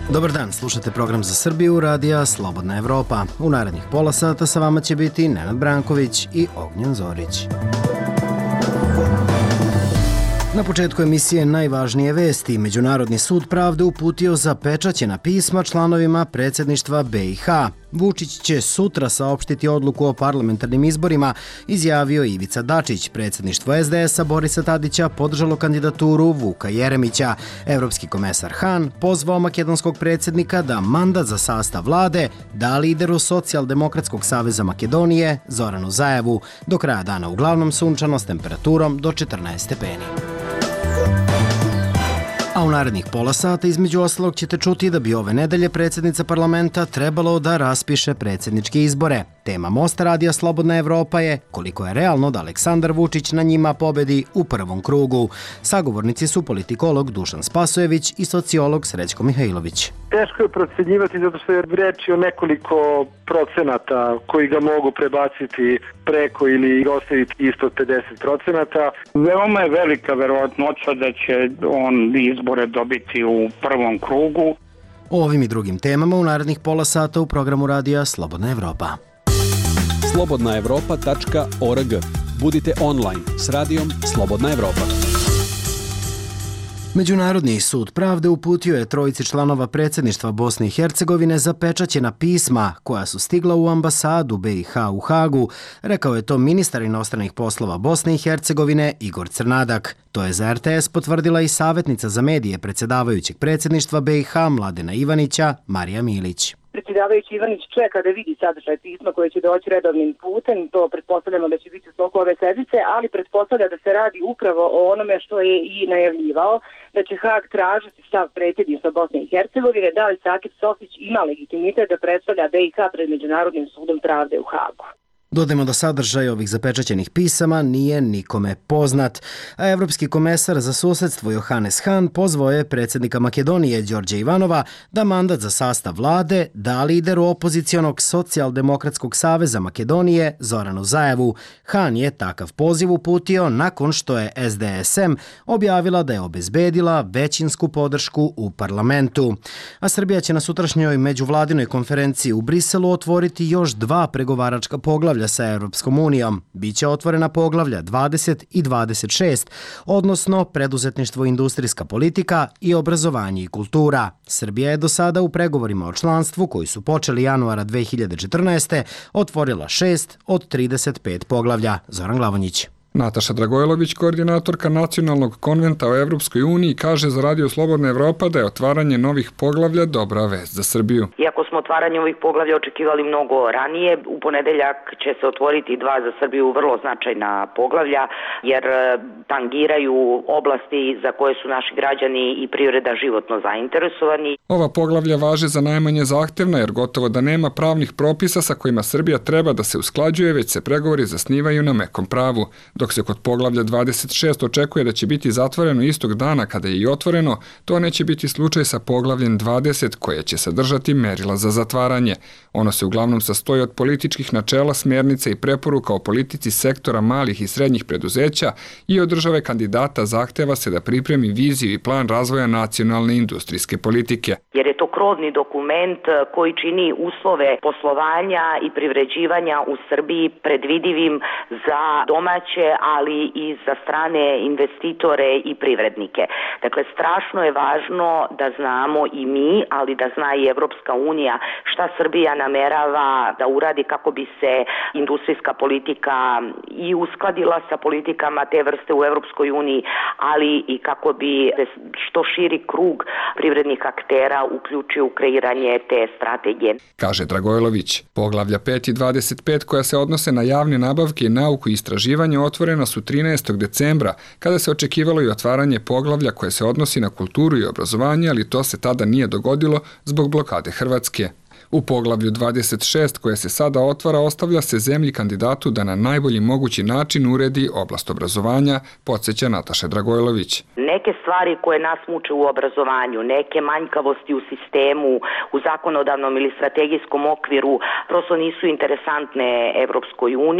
Dobar dan, slušate program za Srbiju, radija Slobodna Evropa. U narednih pola sata sa vama će biti Nenad Branković i Ognjen Zorić. Na početku emisije najvažnije vesti. Međunarodni sud pravde uputio zapečaćena pisma članovima predsjedništva BiH. Vučić će sutra saopštiti odluku o parlamentarnim izborima, izjavio Ivica Dačić. Predsjedništvo SDS-a Borisa Tadića podržalo kandidaturu Vuka Jeremića. Evropski komesar Han pozvao makedonskog predsjednika da mandat za sastav vlade da lideru Socijaldemokratskog saveza Makedonije Zoranu Zaevu. Do kraja dana uglavnom sunčano s temperaturom do 14 stepeni. A u narednih pola sata između ostalog ćete čuti da bi ove nedelje predsjednica parlamenta trebalo da raspiše predsjedničke izbore. Tema Mosta radija Slobodna Evropa je koliko je realno da Aleksandar Vučić na njima pobedi u prvom krugu. Sagovornici su politikolog Dušan Spasojević i sociolog Srećko Mihajlović. Teško je procenjivati zato što je reč o nekoliko procenata koji ga mogu prebaciti preko ili ostaviti ispod 50%. Veoma je velika verovatnoća da će on izbore dobiti u prvom krugu. O ovim i drugim temama u narednih pola sata u programu radija Slobodna Evropa. slobodnaevropa.org. Budite online s radijom Slobodna Evropa. Međunarodni sud pravde uputio je trojici članova predsjedništva Bosne i Hercegovine zapečaćena pisma koja su stigla u ambasadu BiH u Hagu, rekao je to ministar inostranih poslova Bosne i Hercegovine Igor Crnadak. To je za RTS potvrdila i savjetnica za medije predsjedavajućeg predsjedništva BiH Mladena Ivanića Marija Milić. Predsjedavajući Ivanić čeka da vidi sadržaj pisma koje će doći redovnim putem, to pretpostavljamo da će biti u toku ove sedmice, ali pretpostavlja da se radi upravo o onome što je i najavljivao, da će Hag tražiti stav predsjedništva Bosne i Hercegovine, da li Sakir Sofić ima legitimitet da predstavlja BiH pred Međunarodnim sudom pravde u Hagu. Dodajmo da sadržaj ovih zapečaćenih pisama nije nikome poznat, a Evropski komesar za susedstvo Johannes Hahn pozvao je predsjednika Makedonije Đorđa Ivanova da mandat za sastav vlade da lideru opozicionog Socijaldemokratskog saveza Makedonije Zoranu Zaevu. Hahn je takav poziv uputio nakon što je SDSM objavila da je obezbedila većinsku podršku u parlamentu. A Srbija će na sutrašnjoj međuvladinoj konferenciji u Briselu otvoriti još 2 pregovaračka poglavlja sa Europskom unijom. Biće otvorena poglavlja 20 i 26, odnosno preduzetništvo i industrijska politika i obrazovanje i kultura. Srbija je do sada u pregovorima o članstvu, koji su počeli januara 2014. otvorila 6 od 35 poglavlja. Zoran Glavonjić. Nataša Dragojlović, koordinatorka Nacionalnog konventa o Evropskoj uniji, kaže za Radio Slobodna Evropa da je otvaranje novih poglavlja dobra vest za Srbiju. Iako smo otvaranje ovih poglavlja očekivali mnogo ranije, u ponedeljak će se otvoriti 2 za Srbiju vrlo značajna poglavlja, jer tangiraju oblasti za koje su naši građani i privreda životno zainteresovani. Ova poglavlja važe za najmanje zahtevna, jer gotovo da nema pravnih propisa sa kojima Srbija treba da se usklađuje, već se pregovori zasnivaju na mekom pravu. Dok se kod poglavlja 26 očekuje da će biti zatvoreno istog dana kada je i otvoreno, to neće biti slučaj sa poglavljem 20 koje će sadržati merila za zatvaranje. Ono se uglavnom sastoji od političkih načela, smjernica i preporuka o politici sektora malih i srednjih preduzeća i od države kandidata zahteva se da pripremi viziju i plan razvoja nacionalne industrijske politike. Jer je to krovni dokument koji čini uslove poslovanja i privređivanja u Srbiji predvidivim za domaće, ali i za strane investitore i privrednike. Dakle, strašno je važno da znamo i mi, ali da zna i Evropska unija šta Srbija namerava da uradi kako bi se industrijska politika i uskladila sa politikama te vrste u Evropskoj uniji, ali i kako bi što širi krug privrednih aktera uključio u kreiranje te strategije. Kaže Dragojlović. Poglavlja 5 i 25 koja se odnose na javne nabavke i nauku i istraživanje otvorena su 13. decembra, kada se očekivalo i otvaranje poglavlja koje se odnosi na kulturu i obrazovanje, ali to se tada nije dogodilo zbog blokade Hrvatske. U poglavlju 26 koje se sada otvara ostavlja se zemlji kandidatu da na najbolji mogući način uredi oblast obrazovanja, podsjeća Nataša Dragojlović. Neke stvari koje nas muče u obrazovanju, neke manjkavosti u sistemu, u zakonodavnom ili strategijskom okviru prosto nisu interesantne Evropskoj uniji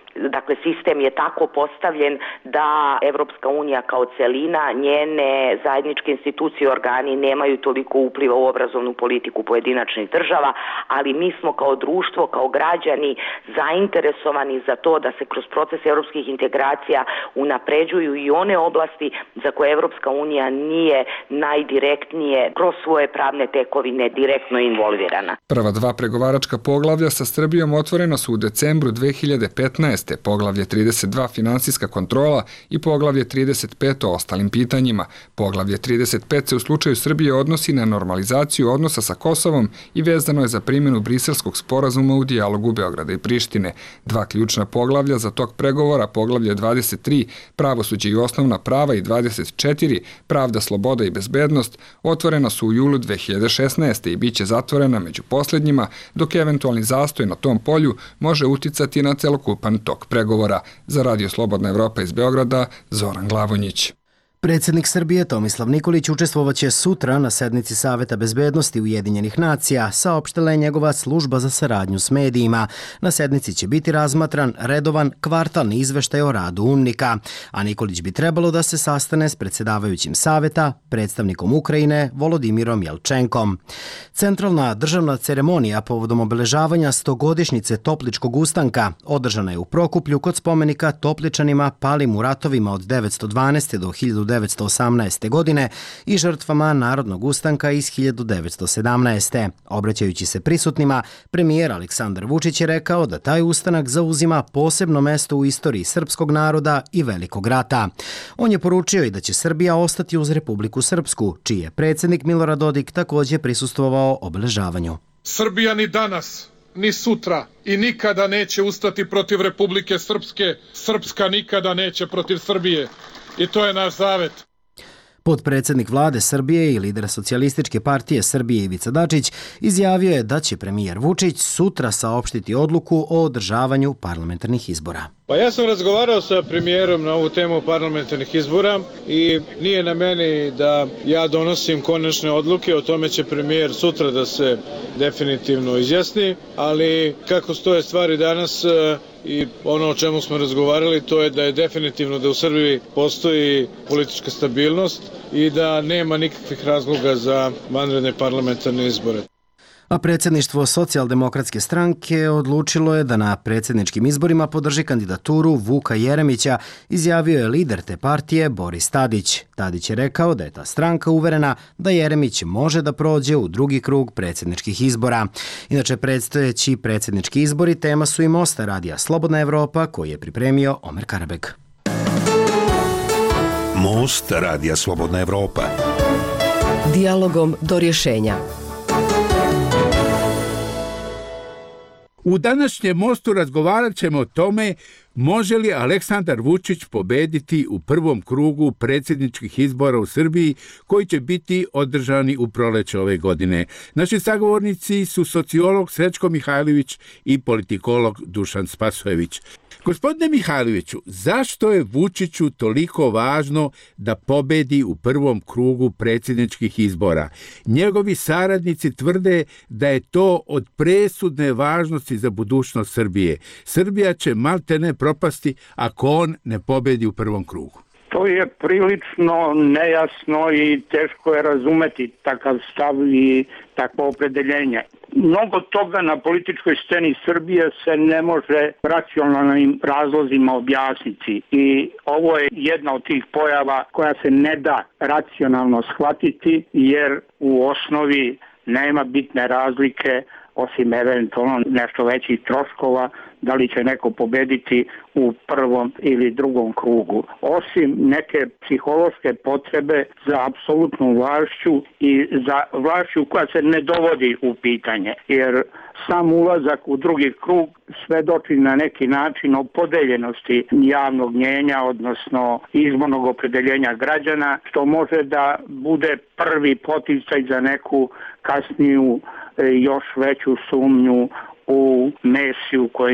Dakle, sistem je tako postavljen da Evropska unija kao celina, njene zajedničke institucije i organi nemaju toliko upliva u obrazovnu politiku pojedinačnih država, ali mi smo kao društvo, kao građani zainteresovani za to da se kroz proces evropskih integracija unapređuju i one oblasti za koje Evropska unija nije najdirektnije kroz svoje pravne tekovine direktno involvirana. Prva dva pregovaračka poglavlja sa Srbijom otvorena su u decembru 2015. Poglavlje 32 finansijska kontrola i poglavlje 35 o ostalim pitanjima. Poglavlje 35 se u slučaju Srbije odnosi na normalizaciju odnosa sa Kosovom i vezano je za primjenu Briselskog sporazuma u dijalogu Beograda i Prištine. Dva ključna poglavlja za tok pregovora, poglavlje 23 pravosuđe i osnovna prava i 24 pravda, sloboda i bezbednost, otvorena su u julu 2016. i bit će zatvorena među posljednjima, dok eventualni zastoj na tom polju može uticati na celokupan tok pregovora. Za Radio Slobodna Evropa iz Beograda, Zoran Glavonjić. Predsjednik Srbije Tomislav Nikolić učestvovaće sutra na sednici Saveta bezbednosti Ujedinjenih nacija, saopštila je njegova služba za saradnju s medijima. Na sednici će biti razmatran redovan kvartalni izveštaj o radu UNMIK-a, a Nikolić bi trebalo da se sastane s predsjedavajućim Saveta, predstavnikom Ukrajine Volodimirom Jelčenkom. Centralna državna ceremonija povodom obeležavanja 100-godišnjice Topličkog ustanka održana je u Prokuplju kod spomenika Topličanima palim u ratovima od 912. do 1918. godine i žrtvama Narodnog ustanka iz 1917. Obraćajući se prisutnima, premijer Aleksandar Vučić je rekao da taj ustanak zauzima posebno mesto u istoriji srpskog naroda i Velikog rata. On je poručio i da će Srbija ostati uz Republiku Srpsku, čiji je predsjednik Milorad Dodik također prisustvovao obeležavanju. Srbija ni danas, ni sutra i nikada neće ustati protiv Republike Srpske. Srpska nikada neće protiv Srbije. I to je naš zavet. Potpredsjednik vlade Srbije i lider Socijalističke partije Srbije Ivica Dačić izjavio je da će premijer Vučić sutra saopštiti odluku o održavanju parlamentarnih izbora. Pa ja sam razgovarao sa premijerom na ovu temu parlamentarnih izbora i nije na meni da ja donosim konačne odluke, o tome će premijer sutra da se definitivno izjasni, ali kako stoje stvari danas i ono o čemu smo razgovarali, to je da je definitivno da u Srbiji postoji politička stabilnost i da nema nikakvih razloga za vanredne parlamentarne izbore. A predsjedništvo Socijaldemokratske stranke odlučilo je da na predsjedničkim izborima podrži kandidaturu Vuka Jeremića, izjavio je lider te partije Boris Tadić. Tadić je rekao da je ta stranka uverena da Jeremić može da prođe u drugi krug predsjedničkih izbora. Inače, predstojeći predsjednički izbori tema su i Mosta radija Slobodna Evropa, koji je pripremio Omer Karabeg. Most radija Slobodna Evropa. Dijalogom do rješenja. U današnjem mostu razgovarat ćemo o tome može li Aleksandar Vučić pobediti u prvom krugu predsjedničkih izbora u Srbiji koji će biti održani u proleće ove godine. Naši sagovornici su sociolog Srećko Mihajlović i politikolog Dušan Spasojević. Gospodine Mihajloviću, zašto je Vučiću toliko važno da pobedi u prvom krugu predsjedničkih izbora? Njegovi saradnici tvrde da je to od presudne važnosti za budućnost Srbije. Srbija će maltene propasti ako on ne pobedi u prvom krugu. To je prilično nejasno i teško je razumeti takav stav i takvo opredeljenje. Mnogo toga na političkoj sceni Srbije se ne može racionalnim razlozima objasniti i ovo je jedna od tih pojava koja se ne da racionalno shvatiti jer u osnovi nema bitne razlike osim eventualno nešto većih troškova, da li će neko pobediti u prvom ili drugom krugu. Osim neke psihološke potrebe za apsolutnu vlašću i za vlašću koja se ne dovodi u pitanje, jer sam ulazak u drugi krug svedoči na neki način o podeljenosti javnog mnjenja, odnosno izbornog opredeljenja građana, što može da bude prvi poticaj za neku kasniju još veću sumnju u Mesiju kojim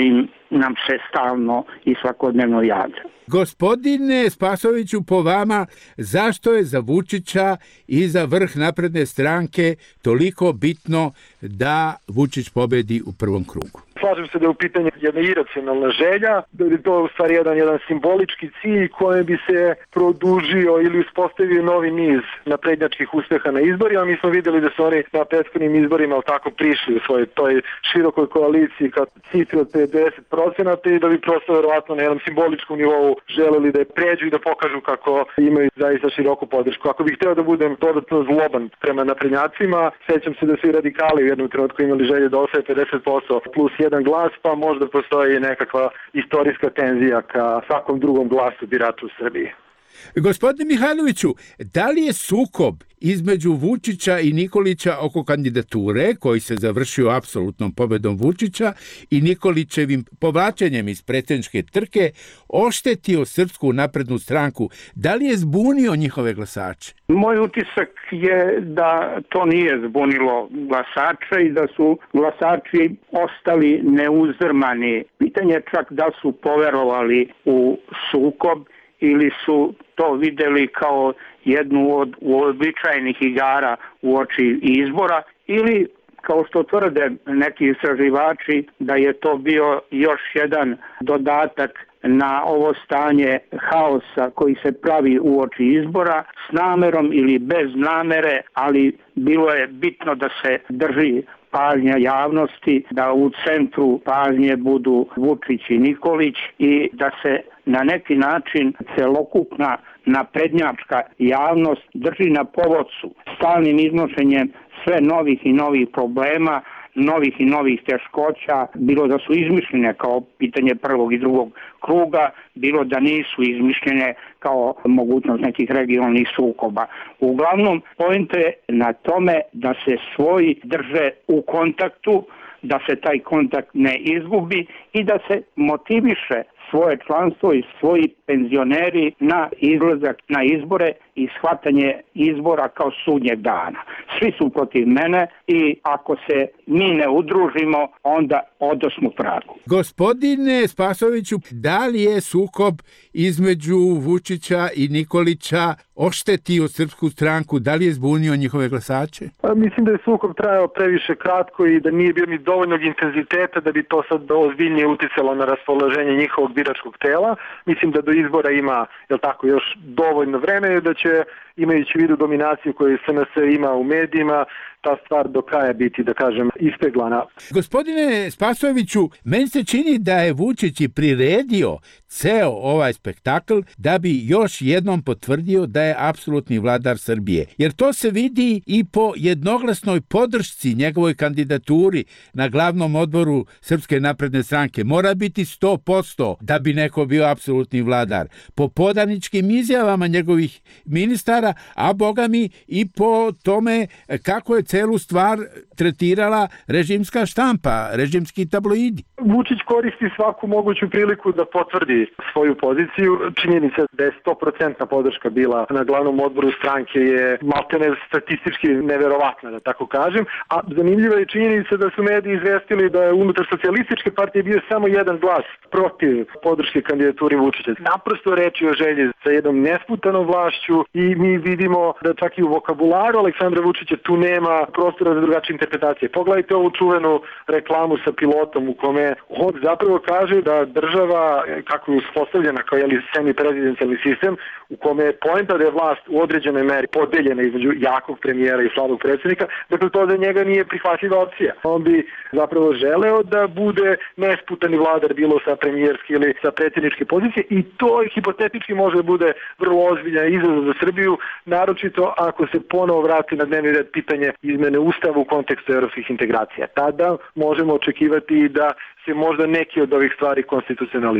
nam se stalno i svakodnevno javlja. Gospodine Spasoviću, po vama, zašto je za Vučića i za vrh Napredne stranke toliko bitno da Vučić pobedi u prvom krugu? Slažem se da je u pitanju jedna iracionalna želja, da je to u stvari jedan simbolički cilj kojem bi se produžio ili uspostavio novi niz naprednjačkih uspeha na izborima. Mi smo videli da su oni na prethodnim izborima tako prišli u svojoj toj širokoj koaliciji kao cifri od 50% i da bi prosto verovatno na jednom simboličkom nivou želeli da je pređu i da pokažu kako imaju zaista široku podršku. Ako bih hteo da budem dodatno zloban prema naprednjacima, sećam se da su i radikali u jednom trenutku imali želje da osvoje 50% plus jedan glas, pa možda postoji nekakva istorijska tenzija ka svakom drugom glasu birača u Srbiji. Gospodine Mihajloviću, da li je sukob između Vučića i Nikolića oko kandidature, koji se završio apsolutnom pobedom Vučića i Nikolićevim povlačenjem iz predsjedničke trke, oštetio Srpsku naprednu stranku? Da li je zbunio njihove glasače? Moj utisak je da to nije zbunilo glasače i da su glasači ostali neuzdrmani. Pitanje je čak da su poverovali u sukob ili su to videli kao jednu od uobičajenih igara uoči izbora ili, kao što tvrde neki istraživači, da je to bio još jedan dodatak na ovo stanje haosa koji se pravi uoči izbora s namerom ili bez namere, ali bilo je bitno da se drži pažnja javnosti, da u centru pažnje budu Vučić i Nikolić i da se na neki način celokupna naprednjačka javnost drži na povodcu stalnim iznošenjem sve novih i novih problema, novih i novih teškoća, bilo da su izmišljene kao pitanje prvog i drugog kruga, bilo da nisu izmišljene kao mogućnost nekih regionalnih sukoba. Uglavnom, poenta je na tome da se svoji drže u kontaktu, da se taj kontakt ne izgubi i da se motiviše svoje članstvo i svoji penzioneri na izlazak na izbore i shvatanje izbora kao sudnjeg dana. Svi su protiv mene i ako se mi ne udružimo, onda odosmo pragu. Gospodine Spasoviću, da li je sukob između Vučića i Nikolića oštetio Srpsku stranku? Da li je zbunio njihove glasače? Mislim da je sukob trajao previše kratko i da nije bio ni dovoljnog intenziteta da bi to sad ozbiljnije uticalo na raspoloženje njihovog biračkog tela. Mislim da do izbora ima, još dovoljno vremena, da će, imajući u vidu dominaciju koju SNS ima u medijima, ta stvar do kraja biti, da kažem, ispeglana. Gospodine Spasojeviću, meni se čini da je Vučić i priredio ceo ovaj spektakl da bi još jednom potvrdio da je apsolutni vladar Srbije. Jer to se vidi i po jednoglasnoj podršci njegovoj kandidaturi na glavnom odboru Srpske napredne stranke. Mora biti 100% da bi neko bio apsolutni vladar. Po podaničkim izjavama njegovih ministara, a boga mi i po tome kako je celu stvar tretirala režimska štampa, režimski tabloidi. Vučić koristi svaku moguću priliku da potvrdi svoju poziciju. Činjenica da je 100% podrška bila na glavnom odboru stranke je maltene statistički neverovatna, da tako kažem. A zanimljiva je činjenica da su mediji izvestili da je unutar socijalističke partije bio samo jedan glas protiv podrške kandidaturi Vučića. Naprosto reči o želji za jednom nesputanom vlašću i mi vidimo da čak i u vokabularu Aleksandra Vučića tu nema prostora za drugačije interpretacije. Pogledajte ovu čuvenu reklamu sa pilotom u kome on zapravo kaže da država, kako je uspostavljena kao semi-prezidencijalni sistem, u kome je poenta da je vlast u određenoj meri podeljena između jakog premijera i slabog predsjednika, dakle to za njega nije prihvatljiva opcija. On bi zapravo želeo da bude nesputani vladar bilo sa premijerske ili sa predsjedničke pozicije i to hipotetički može da bude vrlo ozbiljan izazov za Srbiju, naročito ako se ponovo vrati na dnevni red pitanje izmene ustava u kontekstu evropskih integracija. Tada možemo očekivati da se možda neki od ovih stvari konstitucionalizuju.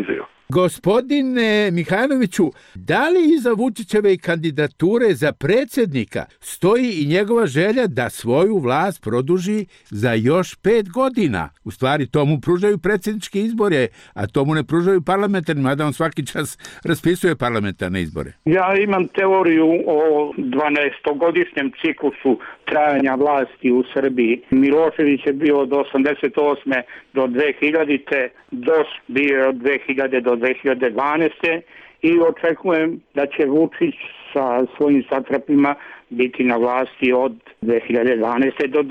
Gospodine Mihajloviću, da li iza Vučićeve kandidature za predsjednika stoji i njegova želja da svoju vlast produži za još 5 godina? U stvari, tomu pružaju predsjednički izbore, a tomu ne pružaju parlamentarni, mada on svaki čas raspisuje parlamentarne izbore. Ja imam teoriju o 12-godišnjem ciklusu trajanja vlasti u Srbiji. Milošević je bio od 88. do 2000. DOS bio od 2000 do 2012. i očekujem da će Vučić sa svojim satrapima biti na vlasti od 2012. do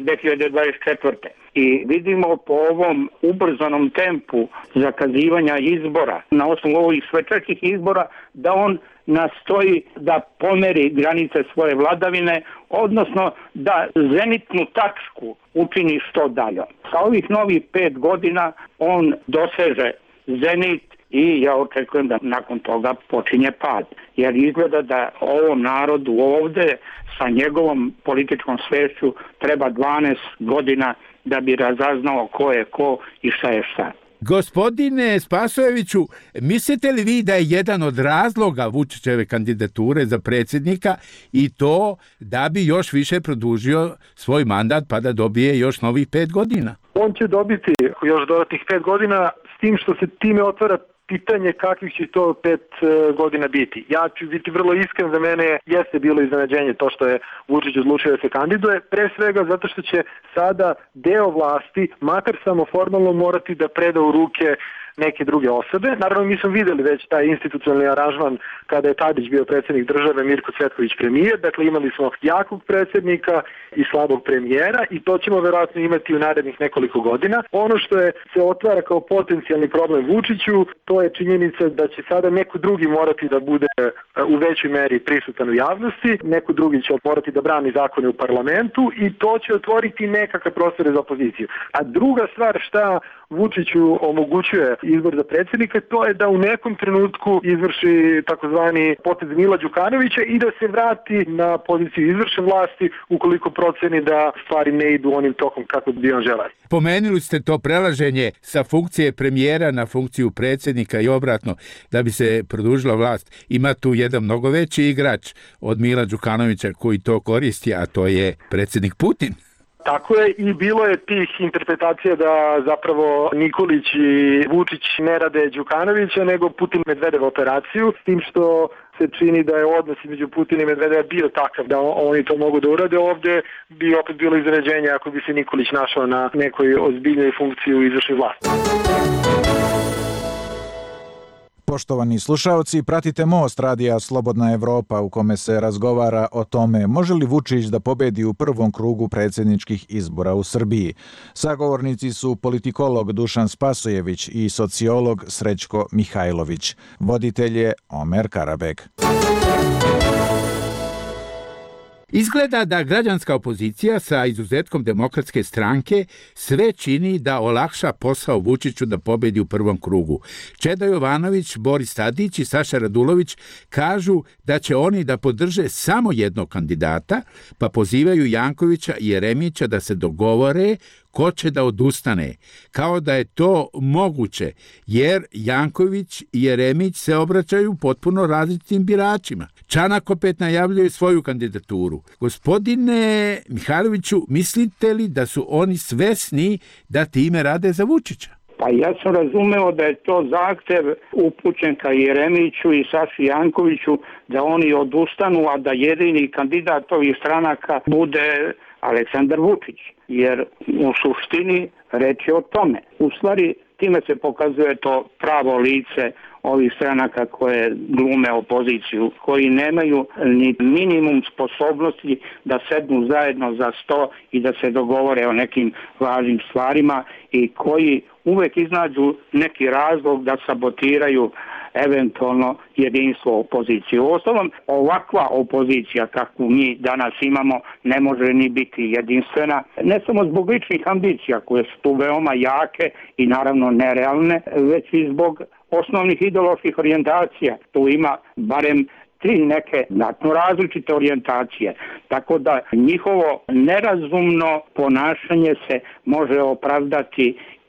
2024. I vidimo po ovom ubrzanom tempu zakazivanja izbora, na osnovu ovih svečanih izbora, da on nastoji da pomeri granice svoje vladavine, odnosno da zenitnu tačku učini što dalje. Sa ovih novih 5 godina on doseže zenit i ja očekujem da nakon toga počinje pad. Jer izgleda da ovom narodu ovde sa njegovom političkom svešću treba 12 godina da bi razaznao ko je ko i šta je šta. Gospodine Spasojeviću, mislite li vi da je jedan od razloga Vučićeve kandidature za predsjednika i to da bi još više produžio svoj mandat pa da dobije još novih 5 godina? On će dobiti još dodatnih 5 godina, s tim što se time otvara pitanje kakvih će to 5 godina biti. Ja ću biti vrlo iskren, za mene jeste bilo iznenađenje to što je Vučić odlučio da se kandiduje, pre svega zato što će sada deo vlasti, makar samo formalno, morati da preda u ruke neke druge osobe. Naravno, mi smo videli već taj institucionalni aranžman kada je Tadić bio predsjednik države, Mirko Cvetković premijer. Dakle, imali smo jakog predsjednika i slabog premijera i to ćemo verovatno imati u narednih nekoliko godina. Ono što se otvara kao potencijalni problem Vučiću, to je činjenica da će sada neko drugi morati da bude u većoj meri prisutan u javnosti, neko drugi će morati da brani zakone u parlamentu i to će otvoriti nekakav prostor za opoziciju. A druga stvar šta Vučiću omogućuje izbor za predsjednika, to je da u nekom trenutku izvrši takozvani potez Mila Đukanovića i da se vrati na poziciju izvršne vlasti ukoliko proceni da stvari ne idu onim tokom kako bi on želeo. Pomenuli ste to prelaženje sa funkcije premijera na funkciju predsjednika i obratno da bi se produžila vlast. Ima tu jedan mnogo veći igrač od Mila Đukanovića koji to koristi, a to je predsjednik Putin. Tako je i bilo je tih interpretacija da zapravo Nikolić i Vučić ne rade Đukanovića nego Putin-Medvedev operaciju, s tim što se čini da je odnos između Putina i Medvedeva bio takav da oni to mogu da urade. Ovde bi opet bilo iznenađenje ako bi se Nikolić našao na nekoj ozbiljnoj funkciji u izvršnoj vlasti. Poštovani slušaoci, pratite Most radija Slobodna Evropa u kome se razgovara o tome može li Vučić da pobedi u prvom krugu predsjedničkih izbora u Srbiji. Sagovornici su politikolog Dušan Spasojević i sociolog Srećko Mihajlović. Voditelj je Omer Karabek. Izgleda da građanska opozicija sa izuzetkom Demokratske stranke sve čini da olakša posao Vučiću da pobedi u prvom krugu. Čeda Jovanović, Boris Tadić i Saša Radulović kažu da će oni da podrže samo jednog kandidata, pa pozivaju Jankovića i Jeremića da se dogovore ko će da odustane, kao da je to moguće, jer Janković i Jeremić se obraćaju potpuno različitim biračima. Čanak opet najavljuje svoju kandidaturu. Gospodine Mihajloviću, mislite li da su oni svesni da time rade za Vučića? Pa ja sam razumeo da je to zahtev upućen ka Jeremiću i Saši Jankoviću da oni odustanu, a da jedini kandidat ovih stranaka bude Aleksandar Vučić, jer u suštini reč je o tome. U stvari time se pokazuje to pravo lice ovih stranaka koje glume opoziciju, koji nemaju ni minimum sposobnosti da sednu zajedno za sto i da se dogovore o nekim važnim stvarima i koji uvek iznađu neki razlog da sabotiraju eventualno jedinstvo opozicije. Uostalom, ovakva opozicija kakvu mi danas imamo ne može ni biti jedinstvena, ne samo zbog ličnih ambicija koje su tu veoma jake i naravno nerealne, već i zbog osnovnih ideoloških orijentacija. Tu ima barem 3 neke znatno različite orijentacije, tako da njihovo nerazumno ponašanje se može opravdati i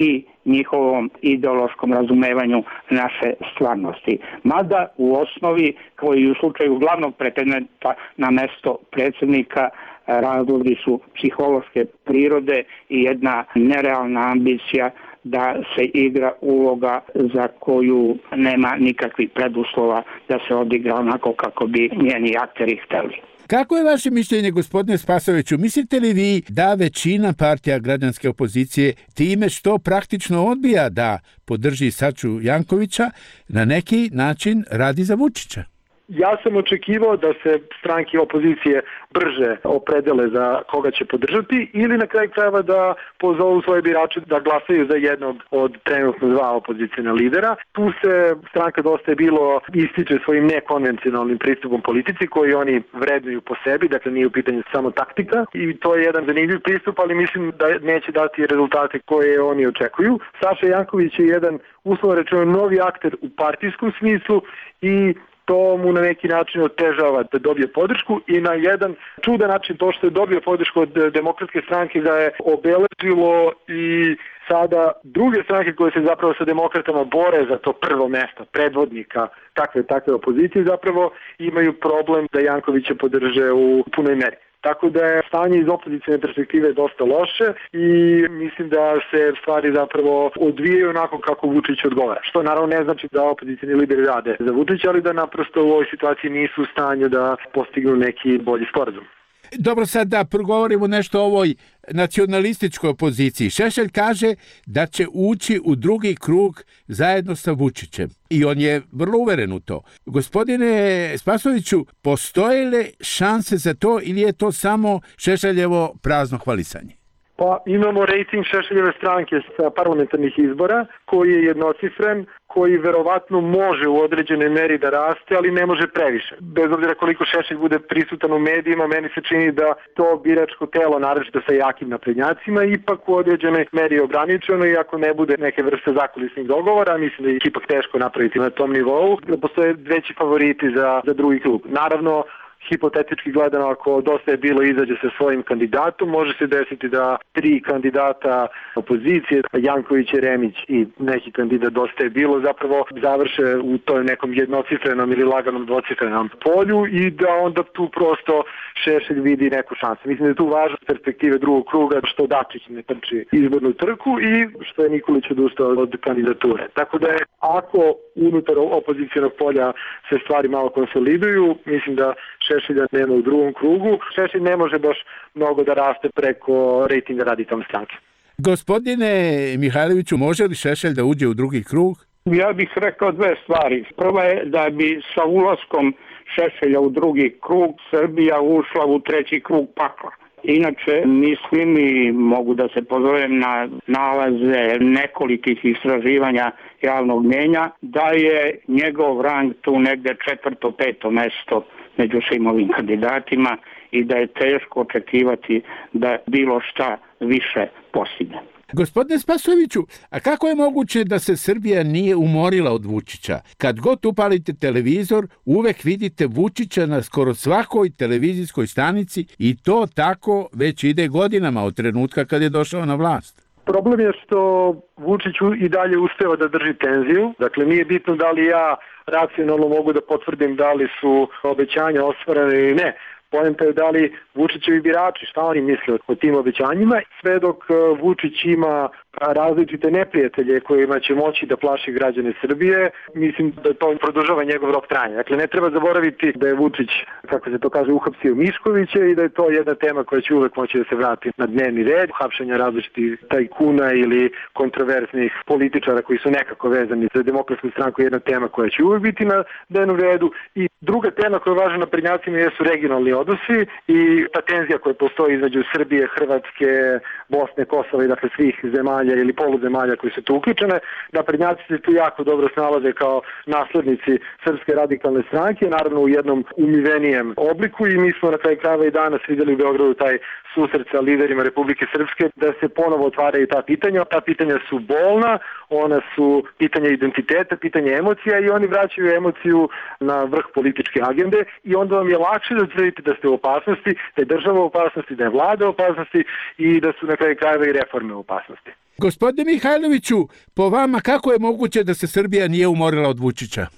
njihovom ideološkom razumevanju naše stvarnosti. Mada u osnovi, kao i u slučaju glavnog pretendenta na mesto predsjednika, razlozi su psihološke prirode i jedna nerealna ambicija da se igra uloga za koju nema nikakvih preduslova da se odigra onako kako bi njeni akteri hteli. Kako je vaše mišljenje, gospodine Spasoviću? Mislite li vi da većina partija građanske opozicije time što praktično odbija da podrži Sašu Jankovića na neki način radi za Vučića? Ja sam očekivao da se stranke opozicije brže opredele za koga će podržati ili na kraju krajeva da pozovu svoje birače da glasaju za jednog od trenutno dva opozicijna lidera. Tu se stranka Dosta je bilo ističe svojim nekonvencionalnim pristupom politici koji oni vrednuju po sebi, dakle nije u pitanju samo taktika i to je jedan zanimljiv pristup, ali mislim da neće dati rezultate koje oni očekuju. Saša Janković je jedan uslovno rečeno novi akter u partijskom smislu i to mu na neki način otežava da dobije podršku i na jedan čudan način to što je dobio podršku od Demokratske stranke ga je obeležilo i sada druge stranke koje se zapravo sa demokratama bore za to prvo mesto predvodnika takve opozicije zapravo imaju problem da Jankovića podrže u punoj meri. Tako da je stanje iz opozicijne perspektive dosta loše i mislim da se stvari zapravo odvijaju onako kako Vučić odgovara. Što naravno ne znači da opozicijni lideri rade za Vučića, ali da naprosto u ovoj situaciji nisu u stanju da postignu neki bolji sporazum. Dobro, sad da progovorimo nešto o ovoj nacionalističkoj opoziciji. Šešelj kaže da će ući u drugi krug zajedno sa Vučićem i on je vrlo uveren u to. Gospodine Spasoviću, postoje li šanse za to ili je to samo Šešeljevo prazno hvalisanje? Pa imamo rejting Šešeljeve stranke sa parlamentarnih izbora koji je jednocifren, koji verovatno može u određenoj meri da raste, ali ne može previše. Bez obzira koliko Šešelj bude prisutan u medijima, meni se čini da to biračko telo, naročito sa jakim naprednjacima, ipak u određenoj meri ograničeno i ako ne bude neke vrste zakulisnih dogovora, mislim da je ipak teško napraviti na tom nivou, da postoje veći favoriti za drugi krug. Naravno, hipotetički gledano, ako Dosta je bilo izađe sa svojim kandidatom, može se desiti da 3 kandidata opozicije, Janković, Jeremić i neki kandidat Dosta je bilo, zapravo završe u toj nekom jednocifrenom ili laganom dvocifrenom polju i da onda tu prosto Šešelj vidi neku šansu. Mislim da je tu važno perspektive drugog kruga, što Dačić ne trči izbornu trku i što je Nikolić odustao od kandidature. Tako da je, ako unutar opozicionog polja se stvari malo konsoliduju, mislim da Šešelja nema u drugom krugu. Šešelj ne može baš mnogo da raste preko rejtinga radikalne stranke. Gospodine Mihajloviću, može li Šešelj da uđe u drugi krug? Ja bih rekao dve stvari. Prva je da bi sa ulaskom Šešelja u drugi krug Srbija ušla u treći krug pakla. Inače, mislim i mogu da se pozovem na nalaze nekolikih istraživanja javnog mnjenja, da je njegov rang tu negde 4., 5. mesto među svim ovim kandidatima i da je teško očekivati da bilo šta više postigne. Gospodine Spasoviću, a kako je moguće da se Srbija nije umorila od Vučića? Kad god upalite televizor, uvek vidite Vučića na skoro svakoj televizijskoj stanici i to tako već ide godinama od trenutka kad je došao na vlast. Problem je što Vučić i dalje uspeva da drži tenziju. Dakle, nije bitno da li ja racionalno mogu da potvrdim da li su obećanja ostvarene ili ne. Poenta je da li Vučićevi birači, šta oni misle o tim obećanjima, sve dok Vučić ima različite neprijatelje kojima će moći da plaši građane Srbije, mislim da to produžava njegov rok trajanja. Dakle, ne treba zaboraviti da je Vučić, kako se to kaže, uhapsio Miškovića i da je to jedna tema koja će uvek moći da se vrati na dnevni red, uhapšenja različitih tajkuna ili kontroverznih političara koji su nekako vezani za Demokratsku stranku, jedna tema koja će uvek biti na dnevnom redu. I druga tema koja je važna naprednjacima jesu regionalni odnosi i ta tenzija koja postoji između Srbije, Hrvatske, Bosne, Kosova i dakle svih zemalja ili poluzemalja koji su tu uključene. Naprednjaci se tu jako dobro snalaze kao naslednici Srpske radikalne stranke, naravno u jednom umivenijem obliku i mi smo na kraju krajeva i danas vidjeli u Beogradu taj susret sa liderima Republike Srpske da se ponovo otvaraju ta pitanja. Ta pitanja su bolna, ona su pitanja identiteta, pitanja emocija i oni vraćaju emociju na vrh političke agende i onda vam je lakše da tvrdite da ste u opasnosti, da je država u opasnosti, da je vlada u opasnosti i da su na kraju krajeva i reforme u opasnosti. Gospodine Mihajloviću, po vama kako je moguće da se Srbija nije umorila od Vučića?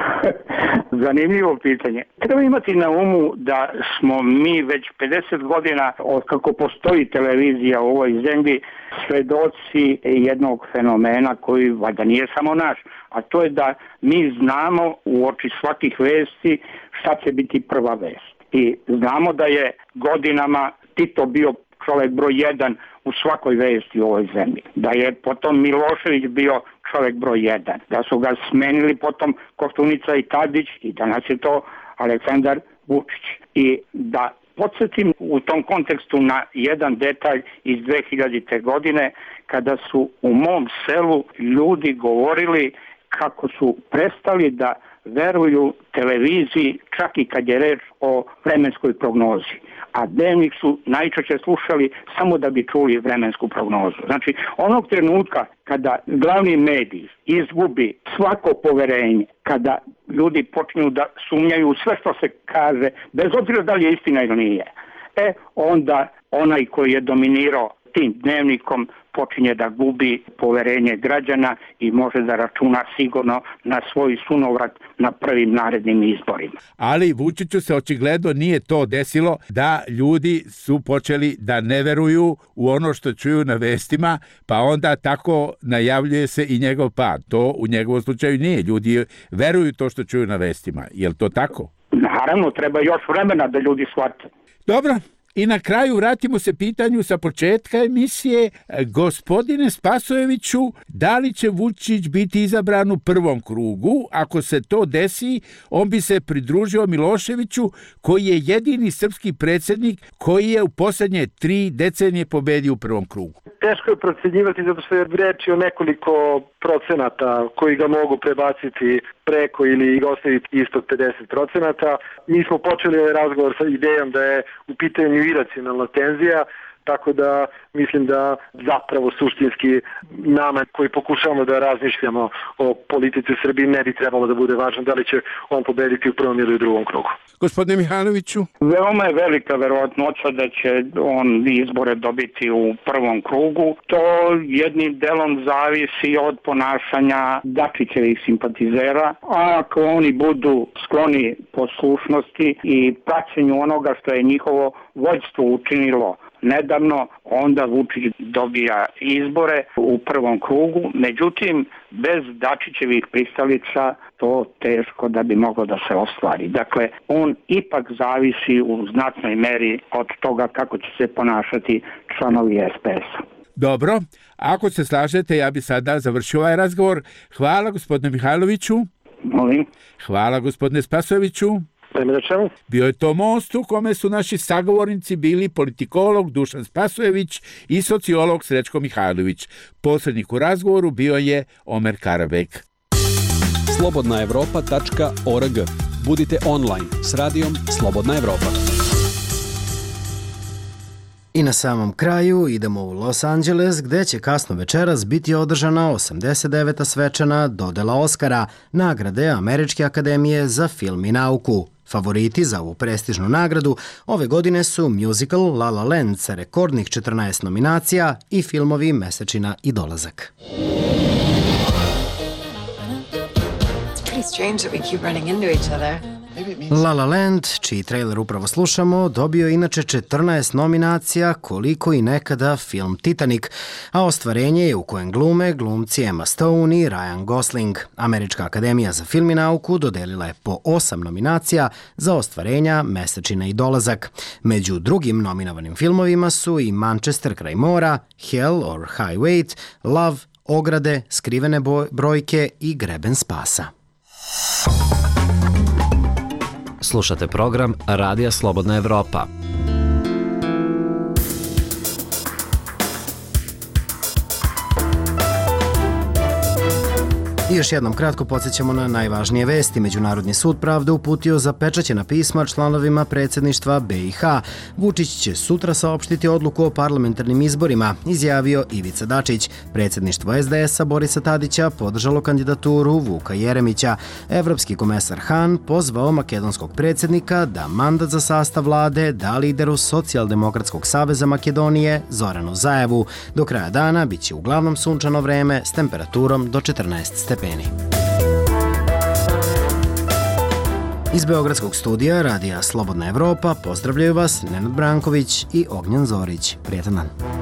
Zanimljivo pitanje. Treba imati na umu da smo mi već 50 godina od kako postoji televizija u ovoj zemlji svedoci jednog fenomena koji valjda nije samo naš, a to je da mi znamo u oči svakih vesti šta će biti prva vest. I znamo da je godinama Tito bio čovjek broj 1 u svakoj vesti u ovoj zemlji. Da je potom Milošević bio čovjek broj 1. Da su ga smenili potom Koštunica i Tadić i danas je to Aleksandar Vučić. I da podsjetim u tom kontekstu na jedan detalj iz 2000. godine kada su u mom selu ljudi govorili kako su prestali da veruju televiziji čak i kad je reč o vremenskoj prognozi. A dnevnik su najčešće slušali samo da bi čuli vremensku prognozu. Znači, onog trenutka kada glavni medij izgubi svako poverenje, kada ljudi počinju da sumnjaju sve što se kaže, bez obzira da li je istina ili nije, onda onaj koji je dominirao tim dnevnikom počinje da gubi poverenje građana i može da računa sigurno na svoj sunovrat na prvim narednim izborima. Ali Vučiću se očigledno nije to desilo, da ljudi su počeli da ne veruju u ono što čuju na vestima, pa onda tako najavljuje se i njegov pad. To u njegovom slučaju nije. Ljudi veruju to što čuju na vestima. Je li to tako? Naravno, treba još vremena da ljudi shvate. Dobro. I na kraju vratimo se pitanju sa početka emisije. Gospodine Spasojeviću, da li će Vučić biti izabran u prvom krugu? Ako se to desi, on bi se pridružio Miloševiću, koji je jedini srpski predsjednik koji je u posljednje 3 decenije pobedio u prvom krugu. Teško je procenjivati zato što je reči o nekoliko procenata koji ga mogu prebaciti preko ili ostaviti ispod 50%. Mi smo počeli ovaj razgovor sa idejom da je u pitanju iracionalna tenzija, tako da mislim da zapravo suštinski nama koji pokušavamo da razmišljamo o politici u Srbiji ne bi trebalo da bude važno da li će on pobediti u prvom ili u drugom krugu. Gospodine Mihajloviću? Veoma je velika verovatnoća da će on izbore dobiti u prvom krugu. To jednim delom zavisi od ponašanja Dačićevih simpatizera, a ako oni budu skloni poslušnosti i praćenju onoga što je njihovo vođstvo učinilo nedavno, onda Vučić dobija izbore u prvom krugu. Međutim, bez Dačićevih pristalica to teško da bi moglo da se ostvari. Dakle, on ipak zavisi u znatnoj meri od toga kako će se ponašati članovi SPS-a. Dobro, ako se slažete, ja bi sada završio ovaj razgovor. Hvala gospodine Mihajloviću. Molim. Hvala gospodine Spasojeviću. Bio je to most u kome su naši sagovornici bili politikolog Dušan Spasojević i sociolog Srećko Mihajlović. Posrednik u razgovoru bio je Omer Karabek. Slobodnaevropa.org. Budite online s radijom Slobodna Evropa. I na samom kraju idemo u Los Angeles, gde će kasno večeras biti održana 89. svečana dodela Oskara, nagrade Američke akademije za film i nauku. Favoriti za ovu prestižnu nagradu ove godine su musical La La Land sa rekordnih 14 nominacija i filmovi Mesečina i dolazak. It's pretty strange that we keep running into each other. La La Land, čiji trailer upravo slušamo, dobio je inače 14 nominacija, koliko i nekada film Titanic, a ostvarenje je u kojem glume glumci Emma Stone i Ryan Gosling. Američka akademija za film i nauku dodelila je po 8 nominacija za ostvarenja Mesečina i dolazak. Među drugim nominovanim filmovima su i Manchester kraj mora, Hell or High Weight, Love, Ograde, Skrivene brojke i Greben spasa. Slušate program Radija Slobodna Evropa. I još jednom kratko podsjećamo na najvažnije vesti. Međunarodni sud pravde uputio zapečaćena pisma članovima predsjedništva BiH. Vučić će sutra saopštiti odluku o parlamentarnim izborima, izjavio Ivica Dačić. Predsjedništvo SDS-a Borisa Tadića podržalo kandidaturu Vuka Jeremića. Evropski komesar Han pozvao makedonskog predsjednika da mandat za sastav vlade da lideru Socijaldemokratskog saveza Makedonije Zoranu Zaevu. Do kraja dana bit će uglavnom sunčano vreme s temperaturom do 14 stepeni. Iz Beogradskog studija Radija Slobodna Evropa pozdravljaju vas Nenad Branković i Ognjen Zorić. Prijetan dan.